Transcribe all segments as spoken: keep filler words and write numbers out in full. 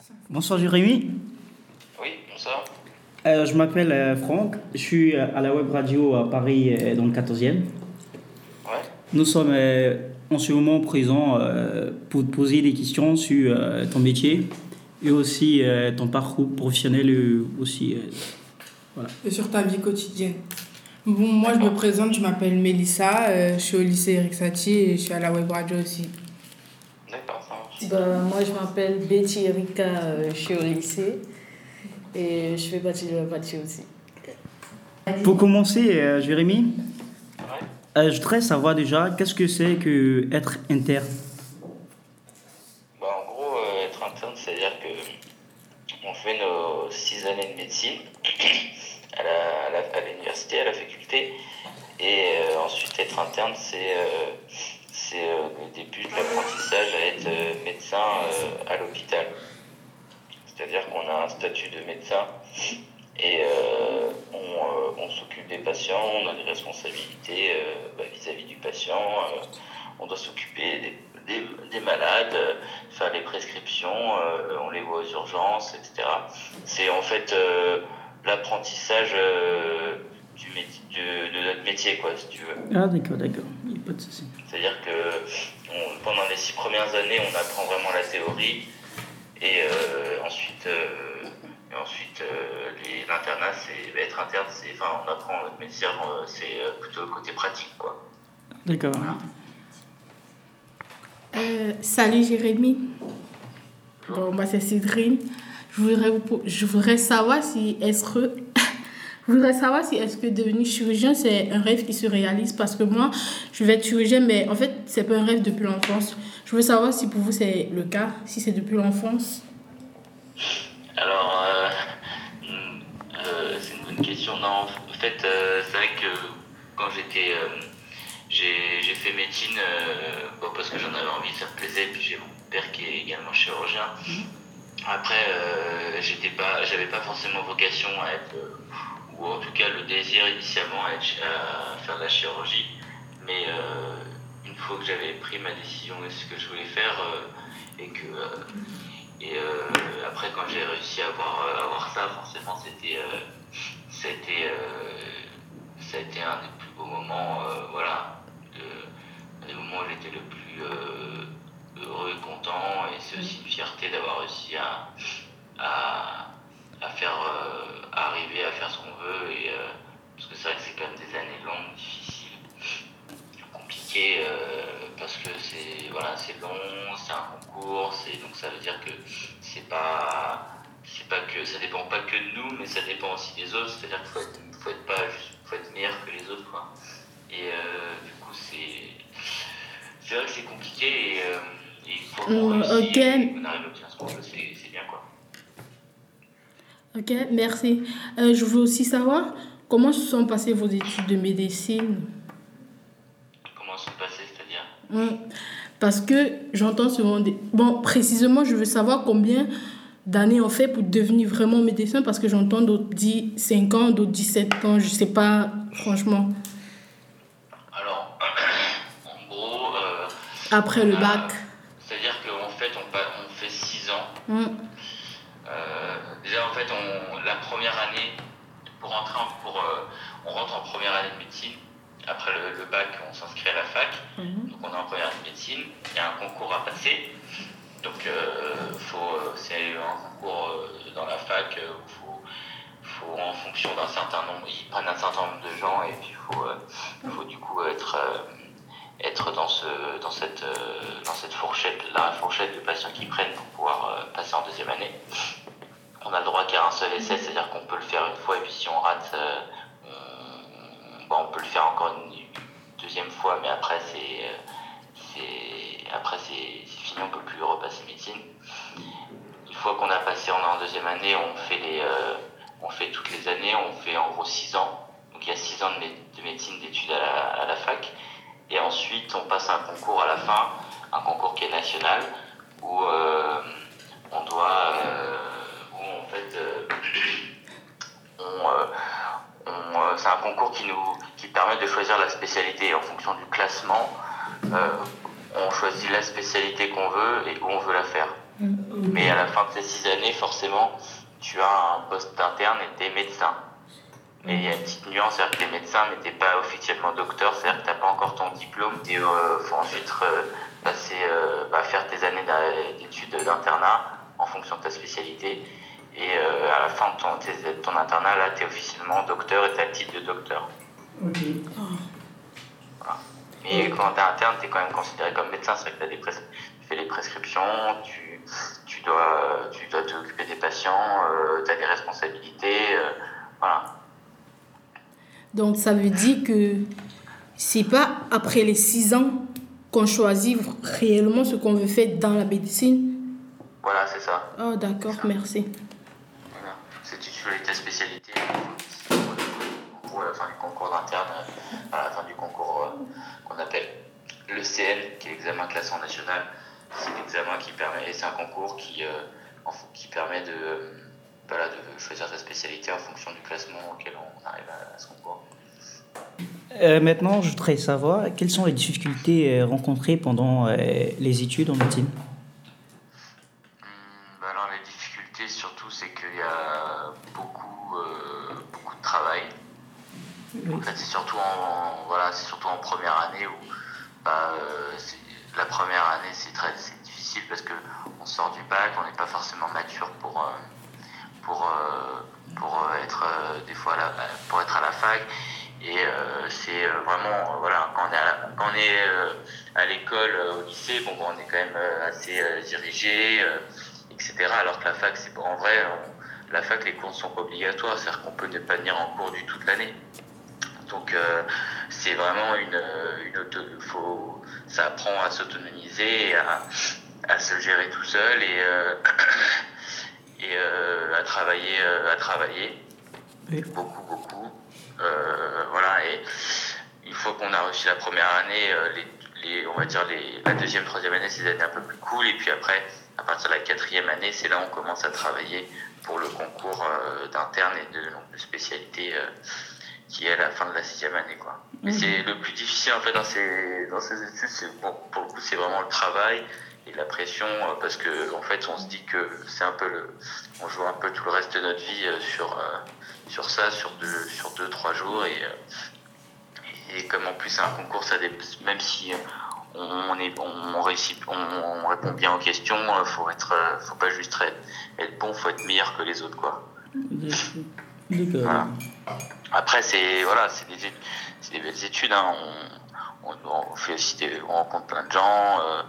Bonsoir Jérémy. Oui, bonsoir. Euh, je m'appelle euh, Franck, je suis euh, à la web radio à Paris euh, dans le quatorzième. Ouais. Nous sommes euh, en ce moment présents euh, pour te poser des questions sur euh, ton métier et aussi euh, ton parcours professionnel et aussi. Euh, voilà. Et sur ta vie quotidienne. Bon, moi je me présente, je m'appelle Mélissa, euh, je suis au lycée Eric Satie et je suis à la web radio aussi. D'accord, ça marche. Bah, moi, je m'appelle Betty Erika, euh, je suis au lycée et je fais partie de la partie aussi. Pour commencer, euh, Jérémy, Ouais. euh, je voudrais savoir déjà qu'est-ce que c'est que être interne. Bah, en gros, euh, être interne, c'est-à-dire que on fait nos six années de médecine à, la, à, la, à l'université, à la faculté. Et euh, ensuite, être interne, c'est, euh, c'est euh, le début de l'apprentissage à être euh, médecin euh, à l'hôpital. C'est-à-dire qu'on a un statut de médecin et euh, on, euh, on s'occupe des patients, on a des responsabilités euh, bah, vis-à-vis du patient. Euh, on doit s'occuper des, des, des malades, euh, faire les prescriptions, euh, on les voit aux urgences, et cetera. C'est en fait euh, l'apprentissage euh, du métier, de, de notre métier, quoi, si tu veux. Ah d'accord, d'accord, il n'y a pas de souci. C'est-à-dire que on, pendant les six premières années, on apprend vraiment la théorie et euh, ensuite, euh, et ensuite euh, les, l'internat, c'est être interne, c'est, enfin, on apprend notre métier, euh, c'est plutôt le côté pratique, quoi. D'accord. Voilà. Euh, salut Jérémy. Bon, moi c'est Cédrine. Je voudrais, vous, je voudrais savoir si est-ce que je voudrais savoir si est-ce que devenir chirurgien c'est un rêve qui se réalise parce que moi je vais être chirurgien mais en fait c'est pas un rêve depuis l'enfance. Je veux savoir si pour vous c'est le cas, si c'est depuis l'enfance. Alors euh, euh, c'est une bonne question. Non, en fait euh, c'est vrai que quand j'étais euh, j'ai, j'ai fait médecine euh, bon, parce que j'en avais envie, ça me plaisait, puis j'ai mon père qui est également chirurgien. Après, euh, j'étais pas, j'avais pas forcément vocation à être, euh, ou en tout cas le désir initialement à, être, à faire de la chirurgie. Mais euh, une fois que j'avais pris ma décision de ce que je voulais faire, euh, et que euh, et euh, après quand j'ai réussi à avoir, à avoir ça, forcément c'était, euh, c'était, euh, ça a été un des plus beaux moments, euh, voilà. Un des moments où j'étais le plus euh, heureux et content, et c'est aussi une fierté d'avoir réussi à, à, à faire euh, à arriver à faire ce qu'on veut, et euh, parce que c'est vrai que c'est quand même des années longues, difficiles, compliquées, euh, parce que c'est voilà, c'est long, c'est un concours, c'est, donc ça veut dire que c'est pas c'est pas que ça dépend pas que de nous, mais ça dépend aussi des autres, c'est-à-dire qu'il faut être, faut être pas juste, faut être meilleur que les autres, quoi. Et euh, du coup, c'est, c'est vrai que c'est compliqué et, euh, et il faut qu'on Mmh, réussisse ok. et qu'on arrive à obtenir ce qu'on veut, c'est, c'est bien, quoi. Ok, merci. Euh, je veux aussi savoir comment se sont passées vos études de médecine. Comment se passer, c'est-à-dire Mmh. Parce que j'entends souvent des... Bon, précisément, je veux savoir combien d'années on fait pour devenir vraiment médecin parce que j'entends d'autres dire cinq ans, d'autres dire sept ans, je sais pas, franchement. Alors, en gros, euh, Après le euh, bac. c'est-à-dire qu'en fait, on, pa- on fait six ans. Mmh. Euh, déjà, en fait, on, la première année, pour entrer en, pour, euh, on rentre en première année de médecine. Après le, le bac, on s'inscrit à la fac. Mmh. Donc, on est en première année de médecine. Il y a un concours à passer. Donc, euh, faut, c'est un concours euh, dans la fac euh, où il faut, faut, en fonction d'un certain nombre, ils prennent un certain nombre de gens et puis il faut, euh, faut du coup être, euh, être dans, ce, dans, cette, euh, dans cette fourchette, la fourchette de patients qu'ils prennent pour pouvoir euh, passer en deuxième année. On a le droit qu'à un seul essai, c'est-à-dire qu'on peut le faire une fois et puis si on rate, euh, on, bon, on peut le faire encore une, une deuxième fois, mais après c'est, c'est, après c'est, c'est fini, on peut plus repasser médecine. Une fois qu'on a passé, on est en deuxième année, on fait les, euh, on fait toutes les années, on fait en gros six ans. Donc il y a six ans de, mé- de médecine d'études à la, à la fac. Et ensuite, on passe un concours à la fin, un concours qui est national, où euh, on doit, euh, où en fait, euh, on, euh, on, euh, c'est un concours qui nous, qui permet de choisir la spécialité en fonction du classement. Euh, on choisit la spécialité qu'on veut et où on veut la faire. Mmh. Mais à la fin de ces six années, forcément, tu as un poste d'interne et t'es médecin. Mais il y a une petite nuance, c'est-à-dire que t'es médecin, mais t'es pas officiellement docteur, c'est-à-dire que t'as pas encore ton diplôme. Il euh, faut ensuite euh, passer, euh, bah, faire tes années d'études d'internat en fonction de ta spécialité. Et euh, à la fin de ton, de ton internat, là, t'es officiellement docteur et t'as le titre de docteur. Ok. Voilà. Mais quand t'es interne, t'es quand même considéré comme médecin, c'est-à-dire que t'as des pres- tu fais les prescriptions, tu, tu dois, tu dois t'occuper des patients, euh, t'as des responsabilités, euh, voilà. Donc, ça veut dire que c'est pas après les six ans qu'on choisit réellement ce qu'on veut faire dans la médecine. Voilà, c'est ça. Oh, d'accord, merci. Voilà. C'est tu choisis ta spécialité pour la fin du concours d'interne, à la fin du concours euh, qu'on appelle le C N, qui est l'examen classement national. C'est l'examen qui permet, et c'est un concours qui, euh, en, qui permet de, euh, voilà, de choisir sa spécialité en fonction du classement auquel on arrive à, à ce concours. Euh, maintenant, je voudrais savoir quelles sont les difficultés euh, rencontrées pendant euh, les études en médecine. Hum, bah alors les difficultés surtout, c'est qu'il y a beaucoup, euh, beaucoup de travail. Oui. En fait, c'est surtout en, voilà, c'est surtout en première année où bah, euh, c'est, la première année c'est très c'est difficile parce que on sort du bac, on n'est pas forcément mature pour euh, pour euh, pour être euh, des fois à la, pour être à la fac. Et euh, c'est euh, vraiment, euh, voilà, quand on est à, la, quand on est, euh, à l'école, euh, au lycée, bon, bon, on est quand même euh, assez euh, dirigé, euh, et cetera. Alors que la fac, c'est en vrai, on, la fac, les cours ne sont pas obligatoires, c'est-à-dire qu'on peut ne pas venir en cours du toute l'année. Donc euh, c'est vraiment une, une auto, faut, ça apprend à s'autonomiser, et à, à se gérer tout seul et, euh, et euh, à travailler, euh, à travailler, Oui. beaucoup, beaucoup. Euh, voilà, et une fois qu'on a réussi la première année, euh, les, les, on va dire les, la deuxième, troisième année, c'est des années un peu plus cool, et puis après, à partir de la quatrième année, c'est là où on commence à travailler pour le concours euh, d'interne et de, donc, de spécialité euh, qui est à la fin de la sixième année, quoi. Mais mmh. c'est le plus difficile en fait dans ces, dans ces études, c'est, bon, pour le coup, c'est vraiment le travail et la pression, euh, parce que en fait, on se dit que c'est un peu le, on joue un peu tout le reste de notre vie euh, sur euh, sur ça, sur deux, sur deux, trois jours, et, et comme en plus c'est un concours, ça dé... même si on, est, on, réussit, on, on répond bien aux questions, faut être, faut pas juste être bon, faut être meilleur que les autres, quoi. D'accord. Voilà. Après, c'est voilà, c'est des, c'est des belles études, hein. on, on, on fait aussi des, on rencontre plein de gens, euh,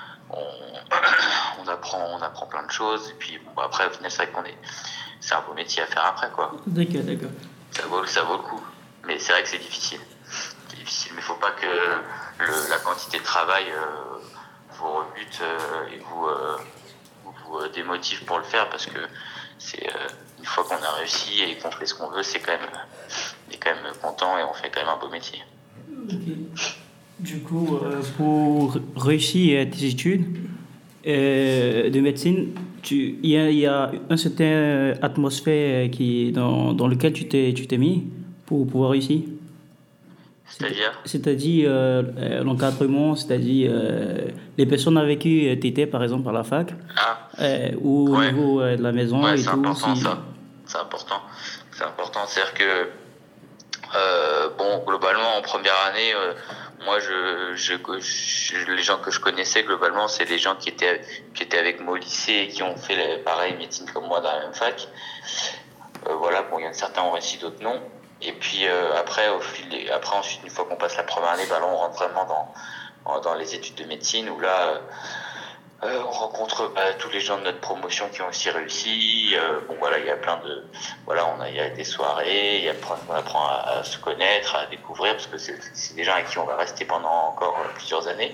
on, on apprend, on apprend plein de choses, et puis bon, après au final c'est vrai qu'on est c'est un beau métier à faire après, quoi. D'accord, d'accord. Ça vaut, ça vaut le coup. Mais c'est vrai que c'est difficile. C'est difficile, mais il ne faut pas que le, la quantité de travail euh, vous rebute euh, et vous, euh, vous euh, démotive pour le faire, parce que c'est euh, une fois qu'on a réussi et qu'on fait ce qu'on veut, c'est quand même, on est quand même content et on fait quand même un beau métier. Okay. Du coup, euh, pour réussir tes études euh, de médecine, il y, y a une certaine atmosphère qui, dans, dans laquelle tu t'es, tu t'es mis pour pouvoir réussir. C'est-à-dire C'est-à-dire euh, l'encadrement, c'est-à-dire euh, les personnes avec qui tu étais, par exemple, à la fac, ah. euh, ou ouais. au niveau euh, de la maison ouais, et c'est tout. Important, si... ça. C'est important, c'est important. C'est-à-dire que, euh, bon, globalement, en première année, euh, moi, je, je, je, les gens que je connaissais, globalement, c'est les gens qui étaient, qui étaient avec moi au lycée et qui ont fait les, pareil, médecine comme moi dans la même fac. Euh, voilà, bon, il y en a certains ont réussi, d'autres non. Et puis euh, après, au fil des, après ensuite, une fois qu'on passe la première année, bah là, on rentre vraiment dans, dans les études de médecine, où là, euh, on rencontre bah, tous les gens de notre promotion qui ont aussi réussi. Euh, bon, voilà, il y a plein de, voilà, on a, il y a des soirées, il y a, on apprend à, à se connaître, à découvrir, parce que c'est, c'est des gens avec qui on va rester pendant encore plusieurs années.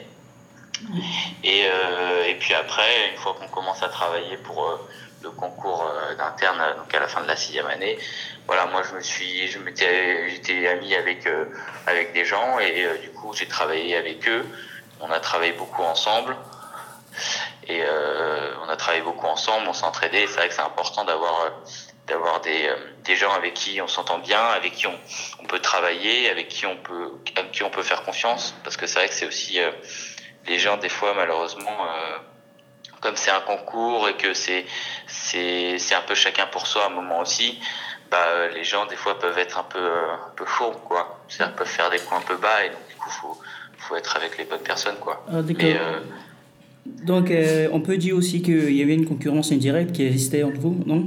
Et, euh, et puis après, une fois qu'on commence à travailler pour euh, le concours euh, d'interne, donc à la fin de la sixième année, voilà, moi je me suis, je m'étais, j'étais ami avec euh, avec des gens, et euh, du coup j'ai travaillé avec eux. On a travaillé beaucoup ensemble, et euh, on a travaillé beaucoup ensemble, on s'entraidait. C'est vrai que c'est important d'avoir euh, d'avoir des euh, des gens avec qui on s'entend bien, avec qui on on peut travailler, avec qui on peut avec qui on peut faire confiance, parce que c'est vrai que c'est aussi euh, les gens, des fois, malheureusement, euh, comme c'est un concours et que c'est, c'est, c'est un peu chacun pour soi à un moment aussi, bah, les gens, des fois, peuvent être un peu, un peu fourbes, quoi. C'est-à-dire, peuvent faire des coups un peu bas et donc, du coup, faut, faut être avec les bonnes personnes, quoi. Ah, d'accord. Mais, euh, Donc, euh, on peut dire aussi qu'il y avait une concurrence indirecte qui existait entre vous, non?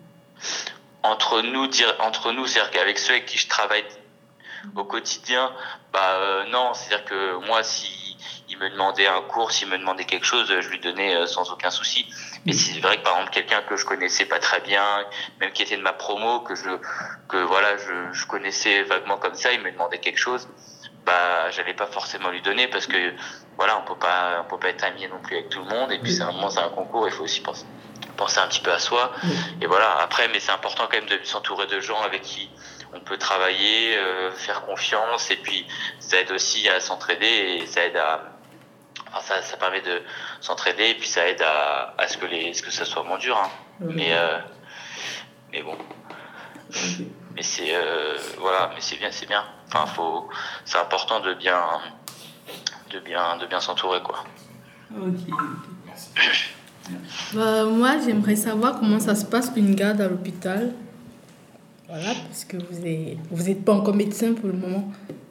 entre nous, dire, entre nous, c'est-à-dire qu'avec ceux avec qui je travaille au quotidien, bah euh, non, c'est-à-dire que moi, si il me demandait un cours, s'il me demandait quelque chose, je lui donnais euh, sans aucun souci. Mais c'est vrai que par exemple quelqu'un que je connaissais pas très bien, même qui était de ma promo, que je que voilà, je, je connaissais vaguement comme ça, il me demandait quelque chose, bah j'allais pas forcément lui donner parce que voilà, on peut pas on peut pas être ami non plus avec tout le monde et puis c'est un moment c'est un concours, il faut aussi penser penser un petit peu à soi. Et voilà, après mais c'est important quand même de s'entourer de gens avec qui on peut travailler, euh, faire confiance et puis ça aide aussi à s'entraider et ça aide à enfin, ça, ça permet de s'entraider et puis ça aide à, à ce que les ce que ça soit moins dur hein. Okay. mais euh, mais bon okay. mais c'est euh, voilà mais c'est bien c'est bien enfin faut c'est important de bien de bien de bien s'entourer quoi. Ok, merci. Bah, moi j'aimerais savoir comment ça se passe une garde à l'hôpital. Voilà, parce que vous n'êtes vous êtes pas encore médecin pour le moment.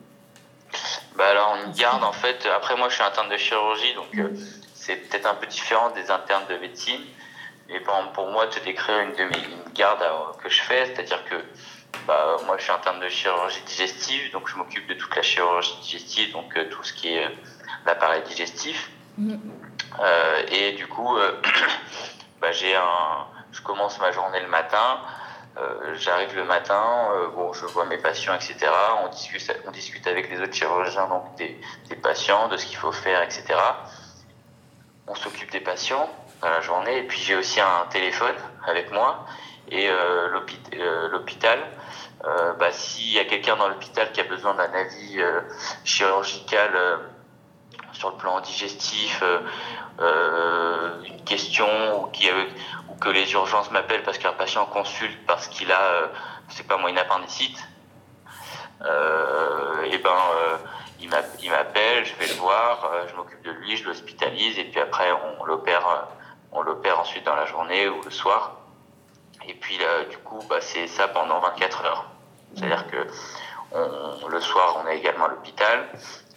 Bah alors une garde en fait, après moi je suis interne de chirurgie donc euh, c'est peut-être un peu différent des internes de médecine. Et par exemple pour moi te décrire une de mes une garde à, que je fais, c'est-à-dire que bah moi je suis interne de chirurgie digestive donc je m'occupe de toute la chirurgie digestive donc euh, tout ce qui est euh, l'appareil digestif. Mmh. Euh, et du coup euh, bah j'ai un je commence ma journée le matin. Euh, j'arrive le matin, euh, bon, je vois mes patients, et cetera. On discute, on discute avec les autres chirurgiens, donc des, des patients, de ce qu'il faut faire, et cetera. On s'occupe des patients dans la journée, et puis j'ai aussi un téléphone avec moi et euh, l'hôpital. Euh, l'hôpital euh, bah, s'il y a quelqu'un dans l'hôpital qui a besoin d'un avis euh, chirurgical euh, sur le plan digestif, euh, euh, une question ou qui euh, ou que les urgences m'appellent parce qu'un patient consulte parce qu'il a, euh, c'est pas moi, une appendicite, euh, et ben euh, il m'appelle, je vais le voir, euh, je m'occupe de lui, je l'hospitalise et puis après on l'opère, on l'opère ensuite dans la journée ou le soir. Et puis là, du coup, bah, c'est ça pendant vingt-quatre heures. C'est-à-dire que on, le soir, on est également à l'hôpital.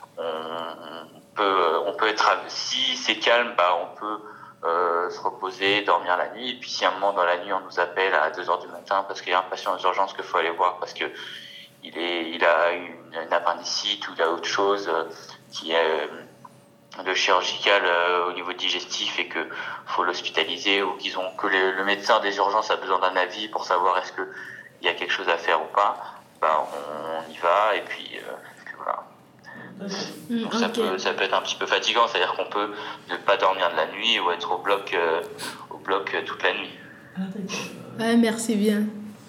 On peut, on peut être, si c'est calme, bah, on peut euh, se reposer, dormir la nuit. Et puis si à un moment dans la nuit, on nous appelle à deux heures du matin parce qu'il y a un patient aux urgences qu'il faut aller voir parce que il est, il a une, une appendicite ou il a autre chose euh, qui est euh, de chirurgical euh, au niveau digestif et que faut l'hospitaliser ou qu'ils ont que le, le médecin des urgences a besoin d'un avis pour savoir est-ce que il y a quelque chose à faire ou pas. Bah, on, on y va et puis, euh, puis voilà. Mmh, Donc, okay. ça peut ça peut être un petit peu fatigant, c'est-à-dire qu'on peut ne pas dormir de la nuit ou être au bloc euh, au bloc euh, toute la nuit. Ouais, merci bien.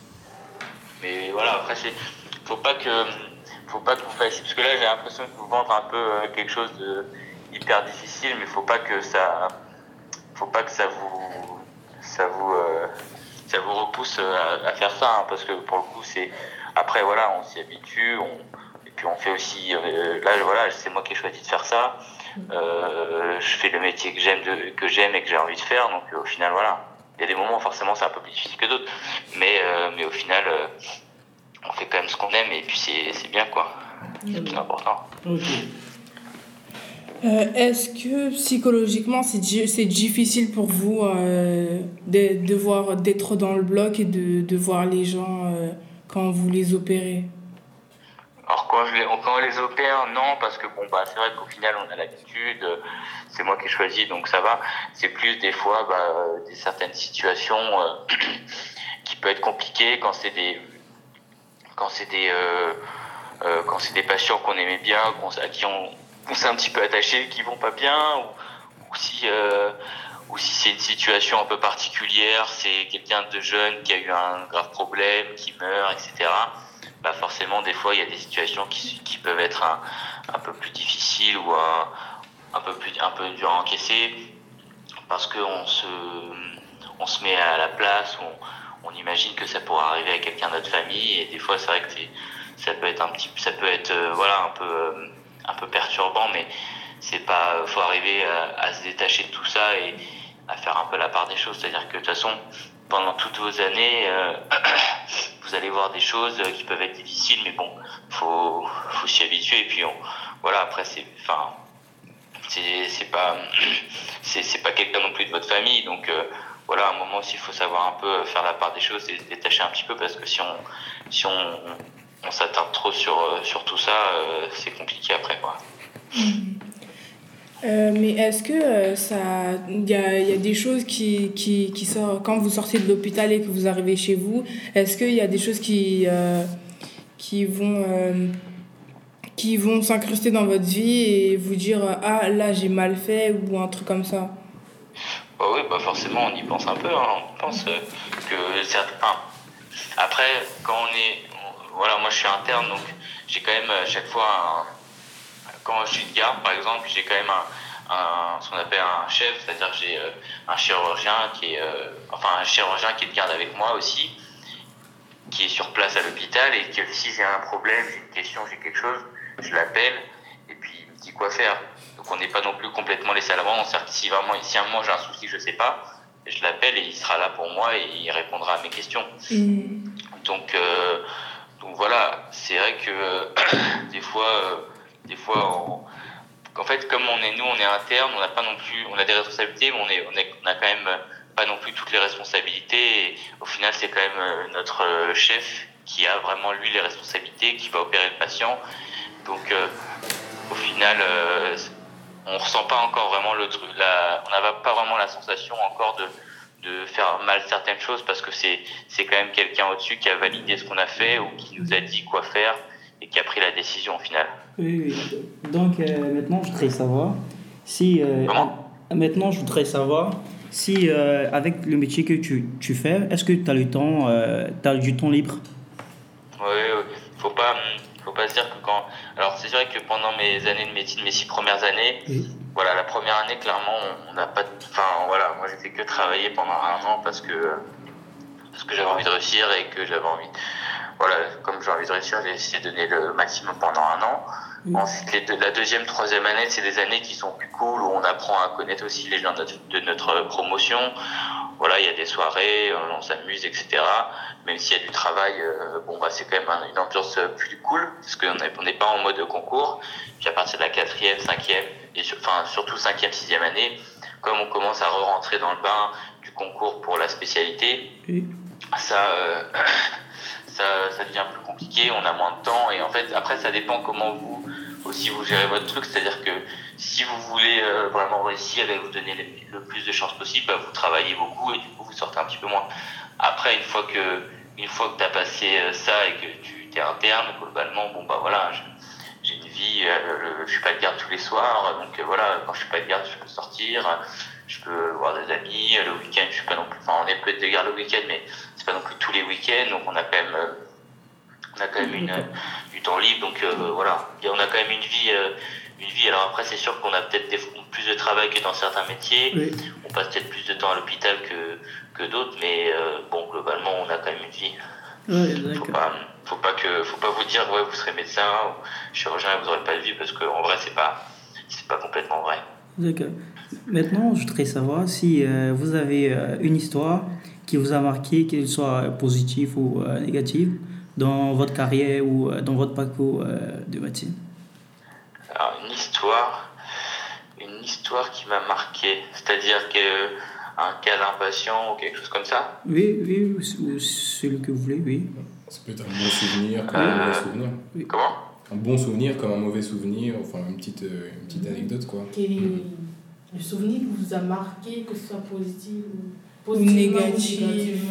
Mais voilà, après c'est faut pas que faut pas que vous fassiez parce que là j'ai l'impression de vous vendre un peu euh, quelque chose de hyper difficile, mais faut pas que ça faut pas que ça vous ça vous euh, ça vous repousse à, à faire ça hein, parce que pour le coup c'est après voilà on s'y habitue on et puis on fait aussi euh, là voilà c'est moi qui ai choisi de faire ça euh, je fais le métier que j'aime de, que j'aime et que j'ai envie de faire donc euh, au final voilà il y a des moments où forcément c'est un peu plus difficile que d'autres mais euh, mais au final euh, on fait quand même ce qu'on aime et puis c'est c'est bien quoi c'est le plus important. Okay. Euh, est-ce que psychologiquement c'est, c'est difficile pour vous euh, de, de voir, d'être dans le bloc et de, de voir les gens euh, quand vous les opérez? Alors quand, je les, quand on les opère, non, parce que bon bah c'est vrai qu'au final on a l'habitude, c'est moi qui ai choisi donc ça va. C'est plus des fois bah, des certaines situations euh, qui peuvent être compliquées quand c'est des quand c'est des euh, euh, quand c'est des patients qu'on aimait bien, qu'on, à qui on on s'est un petit peu attaché, qui vont pas bien, ou, ou si euh, ou si c'est une situation un peu particulière, c'est quelqu'un de jeune qui a eu un grave problème, qui meurt, et cetera. Bah forcément, des fois, il y a des situations qui, qui peuvent être un, un peu plus difficiles ou un, un peu plus un peu dur à encaisser, parce que on se on se met à la place, on, on imagine que ça pourrait arriver à quelqu'un de notre famille, et des fois, c'est vrai que c'est, ça peut être un petit, ça peut être euh, voilà un peu euh, un peu perturbant, mais c'est pas, faut arriver à, à se détacher de tout ça et, à faire un peu la part des choses. C'est-à-dire que de toute façon, pendant toutes vos années, euh, vous allez voir des choses qui peuvent être difficiles, mais bon, faut, faut s'y habituer. Et puis on, voilà, après c'est, enfin, c'est, c'est pas, c'est, c'est pas quelqu'un non plus de votre famille, donc euh, voilà, à un moment aussi, il faut savoir un peu faire la part des choses et se détacher un petit peu, parce que si on, si on, on s'attarde trop sur, sur tout ça, euh, c'est compliqué après, quoi. Euh, mais est-ce que euh, ça, il y a, y a des choses qui, qui, qui sortent quand vous sortez de l'hôpital et que vous arrivez chez vous? Est-ce qu'il y a des choses qui, euh, qui vont, euh, qui vont s'incruster dans votre vie et vous dire ah là j'ai mal fait ou un truc comme ça? Bah oui, bah forcément on y pense un peu, hein. On pense euh, que certains. Après, quand on est, on, voilà, moi je suis interne, donc j'ai quand même à chaque fois un. Quand je suis de garde, par exemple, j'ai quand même un, un, ce qu'on appelle un chef, c'est-à-dire que j'ai euh, un chirurgien qui est, euh, enfin un chirurgien qui est de garde avec moi aussi, qui est sur place à l'hôpital, et que si j'ai un problème, j'ai une question, j'ai quelque chose, je l'appelle et puis il me dit quoi faire. Donc on n'est pas non plus complètement laissé à l'abandon. C'est-à-dire que si vraiment, si à un moment j'ai un souci que je sais pas, je l'appelle et il sera là pour moi et il répondra à mes questions. Mmh. Donc euh, donc voilà, c'est vrai que euh, des fois. Euh, Des fois, on... en fait, comme on est nous, on est interne, on n'a pas non plus, on a des responsabilités, mais on est, on est, on a quand même pas non plus toutes les responsabilités. Et au final, c'est quand même notre chef qui a vraiment lui les responsabilités, qui va opérer le patient. Donc, euh, au final, euh, on ressent pas encore vraiment le truc, la, on n'a pas vraiment la sensation encore de de faire mal certaines choses, parce que c'est c'est quand même quelqu'un au-dessus qui a validé ce qu'on a fait ou qui nous a dit quoi faire et qui a pris la décision au final. Oui, oui. Donc euh, maintenant, je voudrais savoir si... Euh, Comment ? Maintenant, je voudrais savoir si, euh, avec le métier que tu, tu fais, est-ce que tu as le temps, euh, t'as du temps libre ? Oui, oui. Faut pas, faut pas se dire que quand... Alors, c'est vrai que pendant mes années de médecine, mes six premières années, oui. Voilà, la première année, clairement, on n'a pas... Enfin, voilà, moi, j'ai fait que travailler pendant un an parce que, parce que j'avais envie de réussir et que j'avais envie... Voilà, comme j'ai envie de réussir, j'ai essayé de donner le maximum pendant un an. Mmh. Ensuite, les deux, la deuxième, troisième année, c'est des années qui sont plus cool, où on apprend à connaître aussi les gens de notre, de notre promotion. Voilà, il y a des soirées, on s'amuse, et cetera. Même s'il y a du travail, euh, bon, bah, c'est quand même une ambiance plus cool, parce qu'on n'est pas en mode concours. Puis à partir de la quatrième, cinquième, et sur, enfin, surtout cinquième, sixième année, comme on commence à re-rentrer dans le bain du concours pour la spécialité, mmh. ça... Euh, Ça, ça devient plus compliqué, on a moins de temps, et en fait après ça dépend comment vous aussi vous gérez votre truc, c'est-à-dire que si vous voulez euh, vraiment réussir et vous donner le, le plus de chances possible, bah, vous travaillez beaucoup et du coup vous sortez un petit peu moins. Après une fois que une fois que tu as passé ça et que tu t'es interne, globalement bon bah voilà, je, j'ai une vie, euh, je suis pas de garde tous les soirs, donc euh, voilà, quand je suis pas de garde je peux sortir, je peux voir des amis, le week-end je suis pas non plus, enfin on est peut-être de garde le week-end, mais c'est pas non plus tous les week-ends, donc on a quand même, euh, on a quand même une, du temps libre, donc euh, voilà, et on a quand même une vie, euh, une vie. Alors après c'est sûr qu'on a peut-être des, plus de travail que dans certains métiers, oui. On passe peut-être plus de temps à l'hôpital que, que d'autres, mais euh, bon globalement on a quand même une vie. Oui, faut pas, faut pas que, faut pas vous dire ouais vous serez médecin ou chirurgien et vous aurez pas de vie, parce qu'en vrai c'est pas, c'est pas complètement vrai. D'accord. Maintenant, je voudrais savoir si euh, vous avez euh, une histoire qui vous a marqué, qu'elle soit positive ou euh, négative, dans votre carrière ou euh, dans votre parcours euh, de médecine. Alors, une histoire, une histoire qui m'a marqué, c'est-à-dire que un cas d'un patient ou quelque chose comme ça. Oui, oui, ou celui que vous voulez, oui. Ça peut être un bon souvenir comme euh, un mauvais souvenir. Oui. Comment ? Un bon souvenir comme un mauvais souvenir, enfin une petite, euh, une petite anecdote quoi. Quel est le souvenir qui vous a marqué, que ce soit positif ou, ou négatif,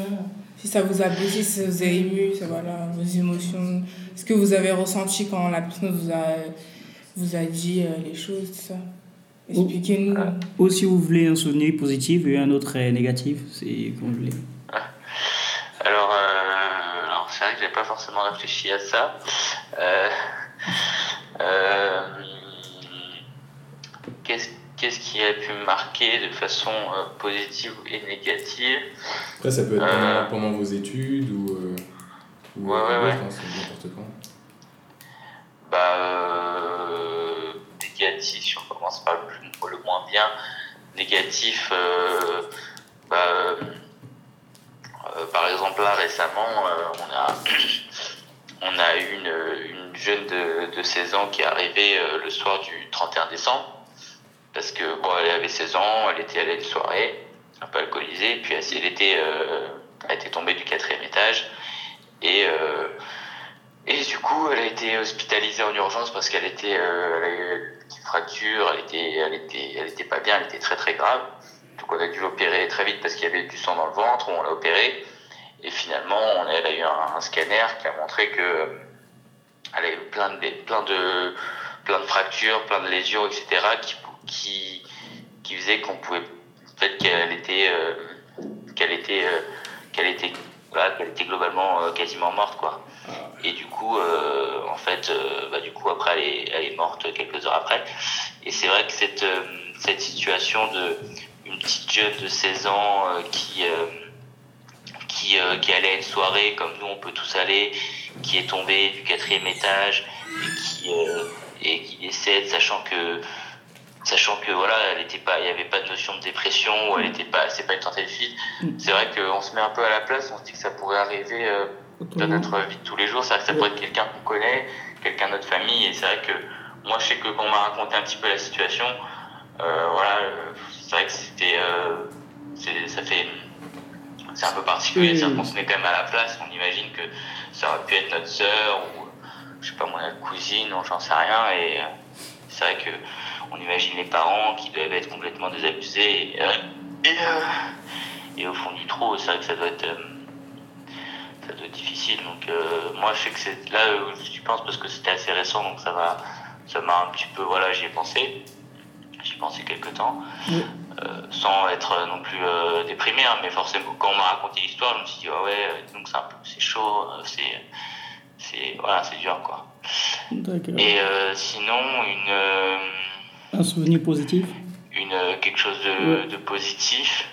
si ça vous a blessé, si ça vous a ému, ça, voilà, vos émotions, ce que vous avez ressenti quand la personne vous a, vous a dit euh, les choses, tout ça. Expliquez-nous. Ou, ou si vous voulez un souvenir positif et un autre négatif, c'est comme vous voulez. Alors, euh, alors c'est vrai que j'ai pas forcément réfléchi à ça. Euh, euh, qu'est-ce, qu'est-ce qui a pu me marquer de façon euh, positive et négative ? Après, ça peut être euh, pendant, pendant vos études ou, euh, ou ouais, ouais, ouais. Je pense, n'importe quoi. Bah, euh, négatif, si on commence par le, le moins bien. négatifs, euh, bah, euh, par exemple là récemment, euh, on a on a eu une, une jeune de, de seize ans qui est arrivée euh, le soir du trente et un décembre, parce que bon, elle avait seize ans, elle était allée à une soirée, un peu alcoolisée, et puis elle, elle était euh, elle était tombée du quatrième étage, et euh, et du coup elle a été hospitalisée en urgence parce qu'elle était euh, elle a eu une petite fracture, elle était elle était elle était pas bien, elle était très très grave. Donc on a dû l'opérer très vite parce qu'il y avait du sang dans le ventre, on l'a opérée. Et finalement, on a, elle a eu un, un scanner qui a montré que euh, elle avait plein de, plein de, plein de fractures, plein de lésions, et cetera, qui, qui, qui faisaient qu'on pouvait, en fait, qu'elle était, euh, qu'elle était, euh, qu'elle était, voilà, qu'elle était globalement euh, quasiment morte, quoi. Et du coup, euh, en fait, euh, bah, du coup, après, elle est, elle est morte quelques heures après. Et c'est vrai que cette, euh, cette situation de une petite jeune de seize ans euh, qui euh, Qui, euh, qui allait à une soirée comme nous on peut tous aller, qui est tombée du quatrième étage et qui euh, et qui décède, sachant que sachant que voilà, elle était pas, il y avait pas de notion de dépression, ou elle était pas, c'est pas une tentative de suicide. C'est vrai qu'on se met un peu à la place, on se dit que ça pourrait arriver euh, dans notre vie de tous les jours. C'est vrai que ça pourrait être quelqu'un qu'on connaît, quelqu'un de notre famille, et c'est vrai que moi je sais que quand on m'a raconté un petit peu la situation, euh, voilà, c'est vrai que c'était euh, c'est, ça fait c'est un peu particulier, c'est-à-dire qu'on se met quand même à la place, on imagine que ça aurait pu être notre sœur, ou je sais pas moi, notre cousine, ou j'en sais rien, et euh, c'est vrai que on imagine les parents qui doivent être complètement désabusés, et, euh, et, euh, et au fond du trou, c'est vrai que ça doit être, euh, ça doit être difficile. Donc euh, moi je sais que c'est là où j'y pense parce que c'était assez récent, donc ça m'a, ça m'a un petit peu, voilà, j'y ai pensé, j'y ai pensé quelques temps. Oui. Euh, sans être non plus euh, déprimé, hein, mais forcément quand on m'a raconté l'histoire, je me suis dit ah ouais, donc c'est un peu, c'est chaud, c'est, c'est voilà, c'est dur quoi. D'accord. Et euh, sinon une euh, un souvenir positif, une quelque chose de, ouais. de positif.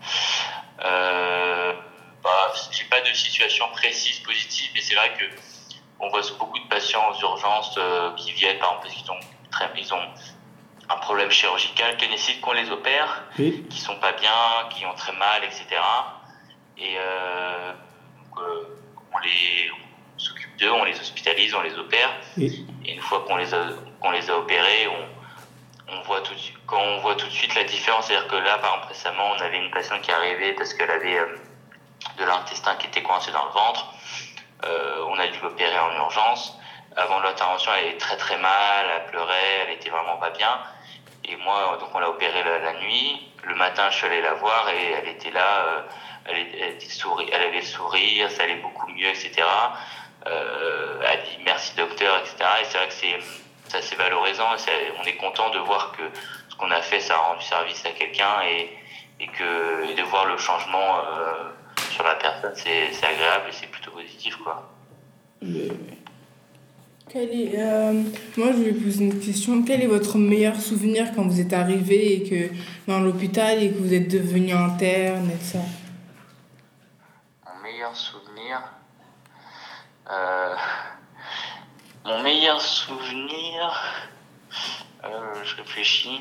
Euh, bah, j'ai pas de situation précise positive, mais c'est vrai que on voit beaucoup de patients aux urgences euh, qui viennent par exemple parce qu'ils ont très, ils ont un problème chirurgical qui nécessite qu'on les opère, oui. qui sont pas bien, qui ont très mal, et cetera. Et euh, donc, euh, on, les, on s'occupe d'eux, on les hospitalise, on les opère. Oui. Et une fois qu'on les a, qu'on les a opérés, on, on voit tout de suite, quand on voit tout de suite la différence, c'est-à-dire que là, par exemple, récemment, on avait une patiente qui arrivait parce qu'elle avait euh, de l'intestin qui était coincé dans le ventre. Euh, on a dû l'opérer en urgence. Avant l'intervention, elle avait très très mal, elle pleurait, elle était vraiment pas bien. Et moi, donc on l'a opérée la, la nuit. Le matin, je suis allé la voir et elle était là, euh, elle, elle, était souri- elle avait le sourire, ça allait beaucoup mieux, et cetera. Euh, elle a dit merci docteur, et cetera. Et c'est vrai que c'est, c'est assez valorisant. Et c'est, on est content de voir que ce qu'on a fait, ça a rendu service à quelqu'un et, et, que, et de voir le changement euh, sur la personne, c'est, c'est agréable et c'est plutôt positif, quoi. Mais... Quel est, euh, moi, je vais poser une question. Quel est votre meilleur souvenir quand vous êtes arrivé et que, dans l'hôpital et que vous êtes devenu interne et ça? Mon meilleur souvenir euh, Mon meilleur souvenir... Euh, je réfléchis.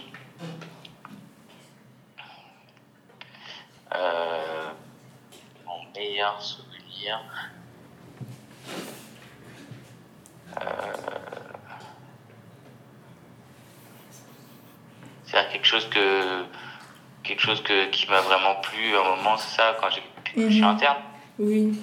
Euh, mon meilleur souvenir... Euh, c'est quelque chose que quelque chose que qui m'a vraiment plu à un moment, c'est ça, quand j'ai mmh. je suis interne. Oui.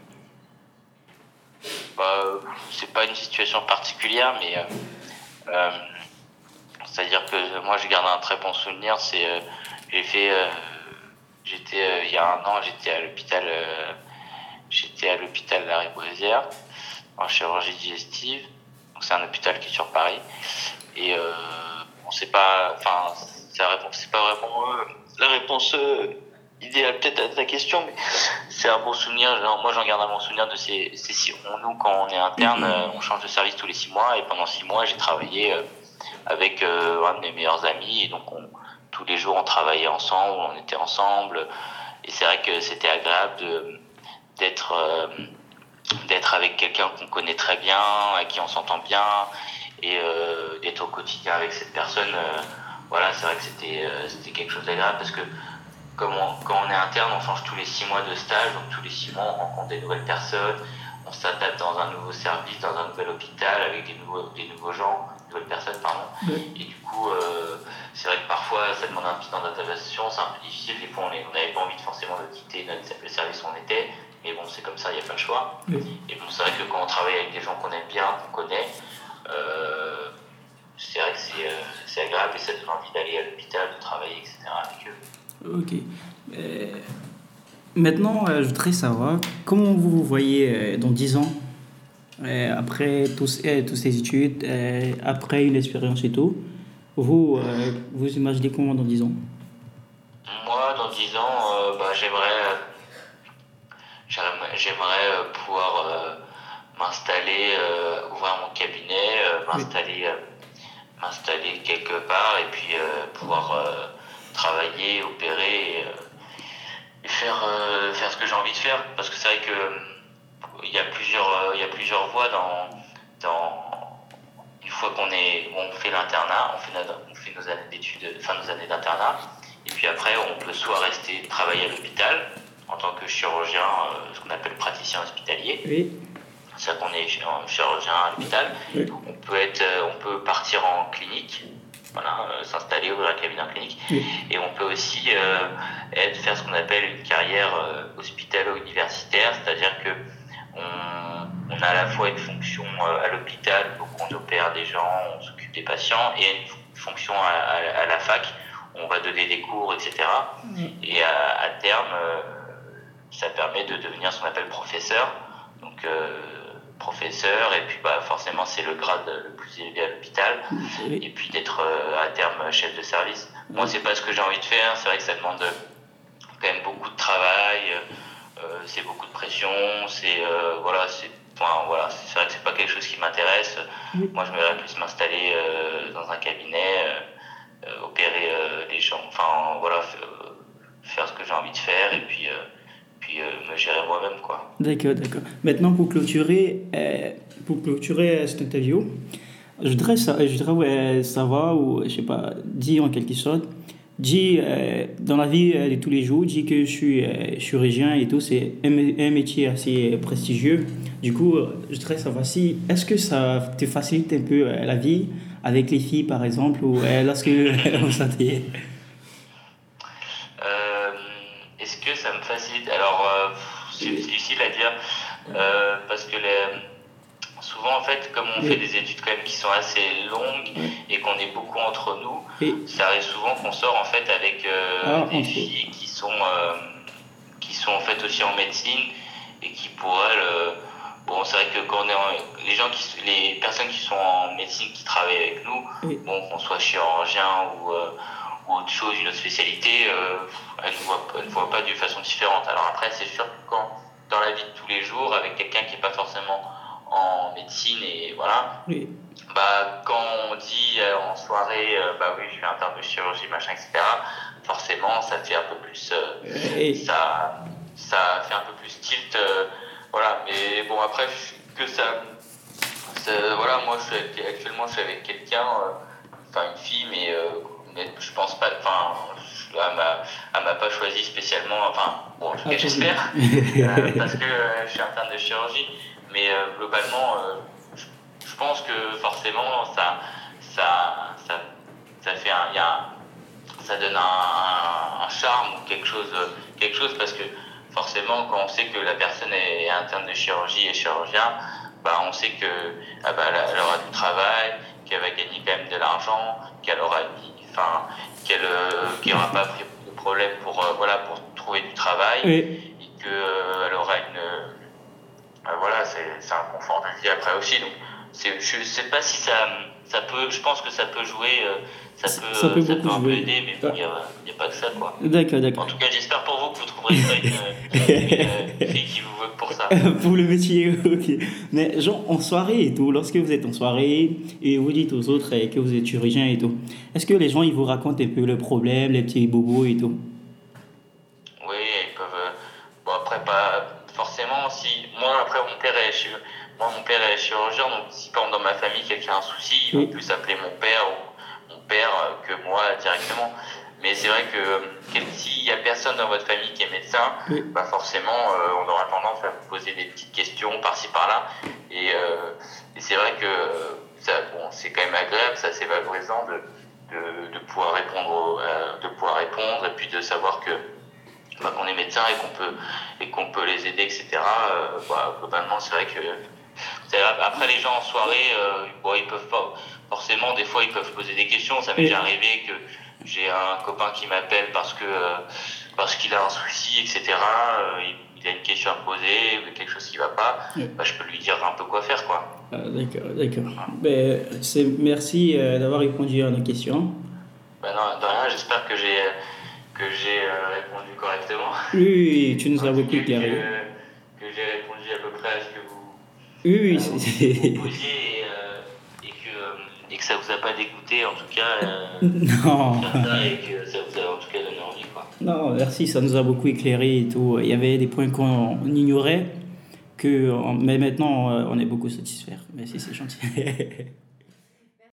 Bah, c'est pas une situation particulière, mais euh, euh, c'est-à-dire que moi je garde un très bon souvenir. C'est euh, j'ai fait euh, j'étais euh, il y a un an, j'étais à l'hôpital euh, j'étais à l'hôpital Lariboisière en chirurgie digestive. Donc c'est un hôpital qui est sur Paris et euh, on sait pas, enfin c'est, c'est pas vraiment euh, la réponse euh, idéale peut-être à ta question, mais c'est un bon souvenir. Genre, moi j'en garde un bon souvenir de ces, ces six mois. Nous quand on est interne, euh, on change de service tous les six mois et pendant six mois j'ai travaillé euh, avec euh, un de mes meilleurs amis et donc on, tous les jours on travaillait ensemble, on était ensemble et c'est vrai que c'était agréable de, d'être euh, d'être avec quelqu'un qu'on connaît très bien, avec qui on s'entend bien, et euh, d'être au quotidien avec cette personne. Euh, voilà, c'est vrai que c'était, euh, c'était quelque chose d'agréable parce que comme on, quand on est interne, on change tous les six mois de stage, donc tous les six mois, on rencontre des nouvelles personnes, on s'adapte dans un nouveau service, dans un nouvel hôpital, avec des nouveaux, des nouveaux gens, nouvelles personnes, pardon. Oui. Et du coup, euh, c'est vrai que parfois, ça demande un petit temps d'adaptation, c'est un peu difficile. Des fois, on n'avait pas envie de forcément de quitter notre, le service où on était, mais bon, c'est comme ça, il n'y a pas le choix. Oui. Et bon, c'est vrai que quand on travaille avec des gens qu'on aime bien, qu'on connaît, euh, c'est vrai que c'est, euh, c'est agréable et ça donne envie d'aller à l'hôpital, de travailler, et cetera avec eux. Ok. Euh, maintenant, euh, je voudrais savoir comment vous vous voyez euh, dans dix ans, euh, après tous, euh, toutes ces études, euh, après une expérience et tout. Vous, euh, vous imaginez comment dans dix ans? Moi, dans dix ans, euh, bah, j'aimerais, j'aimerais, j'aimerais euh, pouvoir euh, m'installer, euh, ouvrir mon cabinet, euh, m'installer, euh, m'installer quelque part et puis euh, pouvoir euh, travailler, opérer et, euh, et faire, euh, faire ce que j'ai envie de faire. Parce que c'est vrai que euh, il y a plusieurs, euh, il y a plusieurs voies dans, dans une fois qu'on est, on fait l'internat, on fait, notre, on fait nos années d'études, enfin nos années d'internat. Et puis après, on peut soit rester travailler à l'hôpital en tant que chirurgien, euh, ce qu'on appelle praticien hospitalier. Oui. C'est-à-dire qu'on est chirurgien à l'hôpital. Oui. On peut être, euh, on peut partir en clinique, voilà, euh, s'installer, ouvrir un cabinet en clinique. Oui. Et on peut aussi euh, être, faire ce qu'on appelle une carrière euh, hospitalo-universitaire, c'est-à-dire que on, on a à la fois une fonction euh, à l'hôpital, donc on opère des gens, on s'occupe des patients, et une fonction à, à, à la fac. On va donner des cours, et cetera. Mmh. Et à, à terme, euh, ça permet de devenir ce qu'on appelle professeur. Donc, euh, professeur, et puis bah, forcément, c'est le grade le plus élevé à l'hôpital. Mmh. Et puis d'être euh, à terme chef de service. Mmh. Moi, c'est pas ce que j'ai envie de faire. C'est vrai que ça demande quand même beaucoup de travail. Euh, c'est beaucoup de pression. C'est, euh, voilà, c'est, enfin, voilà, c'est vrai que c'est pas quelque chose qui m'intéresse. Mmh. Moi, je me verrais plus m'installer euh, dans un cabinet. Euh, Euh, opérer euh, les gens, enfin voilà, f- euh, faire ce que j'ai envie de faire et puis, euh, puis euh, me gérer moi-même, quoi. D'accord, d'accord. Maintenant, pour clôturer, euh, pour clôturer cette interview, je voudrais, sa- je voudrais ouais, savoir, ou je sais pas, dire en quelque sorte, dis euh, dans la vie euh, de tous les jours, dis que je suis euh, chirurgien et tout, c'est un, mé- un métier assez prestigieux. Du coup, euh, je voudrais savoir si, est-ce que ça te facilite un peu euh, la vie avec les filles, par exemple, ou euh, lorsque vous sentez... Euh, est-ce que ça me facilite? Alors, euh, c'est c'est difficile à dire, euh, parce que les, souvent, en fait, comme on Oui. fait des études quand même qui sont assez longues Oui. et qu'on est beaucoup entre nous, Et, ça arrive souvent qu'on sort en fait avec euh, Ah, des entre- filles qui sont, euh, qui sont en fait aussi en médecine et qui pour elles, euh, bon, c'est vrai que quand on est en- les gens qui, les personnes qui sont en médecine qui travaillent avec nous, Oui. bon, qu'on soit chirurgien ou, euh, ou autre chose, une autre spécialité, euh, elles ne voient, elles ne voient pas d'une façon différente. Alors après, c'est sûr que quand dans la vie de tous les jours, avec quelqu'un qui n'est pas forcément en médecine et voilà, oui. bah, quand on dit euh, en soirée, euh, bah oui, je suis interne de chirurgie, machin, et cetera, forcément, ça fait un peu plus, euh, Et- ça, ça fait un peu plus tilt, euh, voilà. Mais bon, après, que ça, ça- voilà, moi, je suis, actuellement, je suis avec quelqu'un, euh, enfin une fille, mais, euh, mais je pense pas, enfin, elle m'a, elle m'a pas choisi spécialement, enfin, bon, en tout cas, Ah, j'espère, euh, parce que euh, je suis interne de chirurgie, mais euh, globalement, euh, je, je pense que forcément, ça, ça, ça, ça fait un, il y a un- ça donne un, un, un charme ou quelque chose, quelque chose, parce que forcément, quand on sait que la personne est interne de chirurgie et chirurgien, bah, on sait que ah bah, elle aura du travail, qu'elle va gagner quand même de l'argent, qu'elle aura, enfin, qu'elle euh, n'aura pas pris de problème pour, euh, voilà, pour trouver du travail, Oui. et qu'elle euh, aura une, euh, voilà, c'est, c'est un confort de vie après aussi. Donc, c'est, je ne sais pas si ça, ça peut, je pense que ça peut jouer, euh, ça peut, Ça peut ça beaucoup peut un peu jouer. aider, mais bon, il n'y a, il y a pas que ça, quoi. D'accord, En d'accord. tout cas, j'espère pour vous que vous trouverez pas une, une, une fille qui vous veut pour ça. Pour le métier, ok. Mais genre en soirée et tout, lorsque vous êtes en soirée et vous dites aux autres eh, que vous êtes chirurgien et tout, est-ce que les gens ils vous racontent un peu le problème, les petits bobos et tout? Oui, ils peuvent. euh, Bon, après, pas forcément. Si moi, après, mon père est chir- moi, mon père est chirurgien, donc si par exemple dans ma famille quelqu'un a un souci, ils Oui. vont plus appeler mon père ou mon père euh, que moi directement. Mais c'est vrai que euh, s'il n'y a personne dans votre famille qui est médecin, Oui. bah forcément, euh, on aura tendance à vous poser des petites questions par-ci par-là. Et, euh, et c'est vrai que ça, bon, c'est quand même agréable, ça, c'est valorisant de, de, de pouvoir répondre, au- euh, de pouvoir répondre et puis de savoir que bah, qu'on est médecin et qu'on peut et qu'on peut les aider, et cetera. Euh, bah, globalement, c'est vrai que c'est- après les gens en soirée, euh, bon, ils peuvent pas forcément, des fois, ils peuvent poser des questions. Ça m'est Oui. déjà arrivé que j'ai un copain qui m'appelle parce que euh, parce qu'il a un souci, et cetera. Euh, il, il a une question à me poser, quelque chose qui va pas. Oui. Bah, je peux lui dire un peu quoi faire, quoi. Ah, d'accord, d'accord. Ben, c'est, merci euh, d'avoir répondu à nos questions. Bah, non, de rien. J'espère que j'ai que j'ai euh, répondu correctement. Oui, oui, tu nous as En tout beaucoup cas, éclairé. Que, que j'ai répondu à peu près à ce que vous Oui, oui, euh, c'est- vous c'est- posiez et, euh, et que euh, et que ça vous a pas dégoûté, en tout cas. Euh, Non. faire ça et que ça vous a en tout cas donné envie, quoi. Non, merci, ça nous a beaucoup éclairé et tout. Il y avait des points qu'on ignorait, que, mais maintenant on est beaucoup satisfaits. Merci, c'est gentil.